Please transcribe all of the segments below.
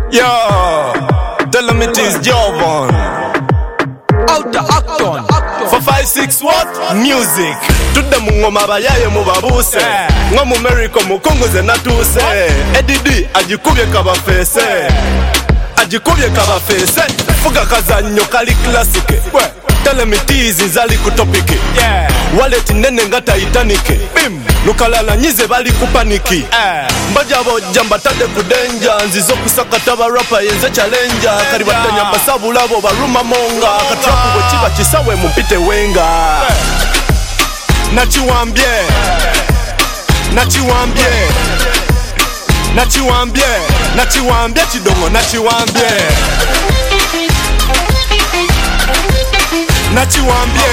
Yo, tell them it is Jovan. Out the Acton. For 5-6 what? Music. Tude mungoma bayaye mubabuse. Ngomu America mukongoze natuse. Edidi ajikubye kabafese. Ajikubye kabafese. Fuga kazanyo kali klasike. Tell them it is nzali kutopiki. Wallet nene nga Titanic. Bim. Nukalala nyize bali kupaniki. Mbajabo jamba tade kudenja. Nzizo kusakata ba rapper yenze challenger. Karibatanya basabu labo baruma monga. Katrapu wechiba chisawe mumpite wenga. Nachiwambie. Nachiwambie. Nachiwambie. Nachiwambie chidongo nachiwambie. Nachiwambie.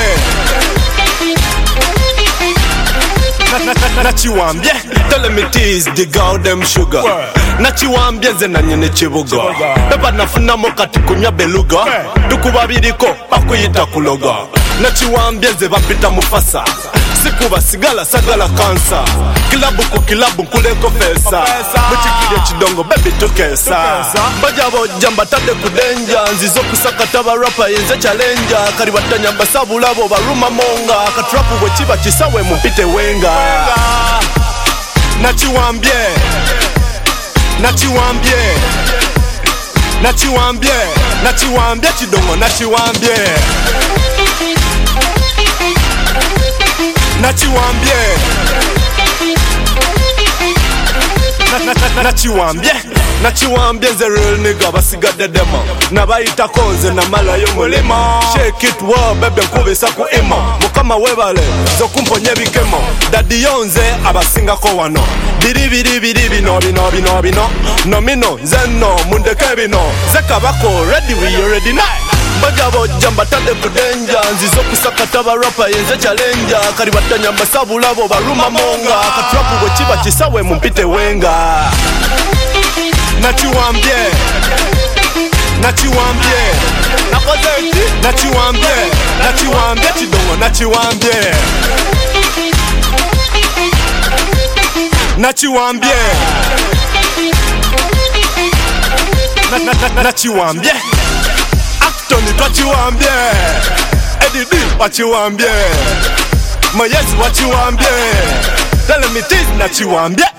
Nachiwambie. Tell them it is the goddamn sugar. Nachiwambie zena nyene chibuga. Beba nafuna mokati kunya beluga. Tukubabiriko bakuyita kuloga. Nachiwambie ze bapita mufasa. Sikuba sigala sagala kansa. Kilabu kukilabu kuleko fesa. Muchikile chidongo baby tukesa. Bajabo jamba tade kudenja. Nzizo kusakata ba rapper yenze challenger. Karibatanya basabu labo baruma monga. Katrapu wechiba chisawe mumpite wenga. Nachiwambie. Nachiwambie. Nachiwambie. Nachiwambie chidongo nachiwambie. Nachiwambie. Nachiwambie. Nachiwambie ze real nigga basigade dema. Nabayita koze na mala yo mulima. Shake it well baby nkubisa ku ima. Mukama webale zo kumponye bikemo. Daddy yonze abasinga ko wano. Biri biri biri bino bino bino bino. No mino zeno mundeke bino. Zekabako ready we already know. Bajabo jamba tade kudenja. Nzizo kusakata ba rapper yenze challenger. Karibatanya basabu labo baruma monga. Katrapu wechiba chisawe mumpite wenga. Nachiwambie. Nachiwambie. Nachiwambie. Nachiwambie chidongo nachiwambie. Nachiwambie. Nachiwambie. Acton twachiwambie. Edidi wachiwambie. Mayezi wachiwambie. Tell them it is nachiwambie.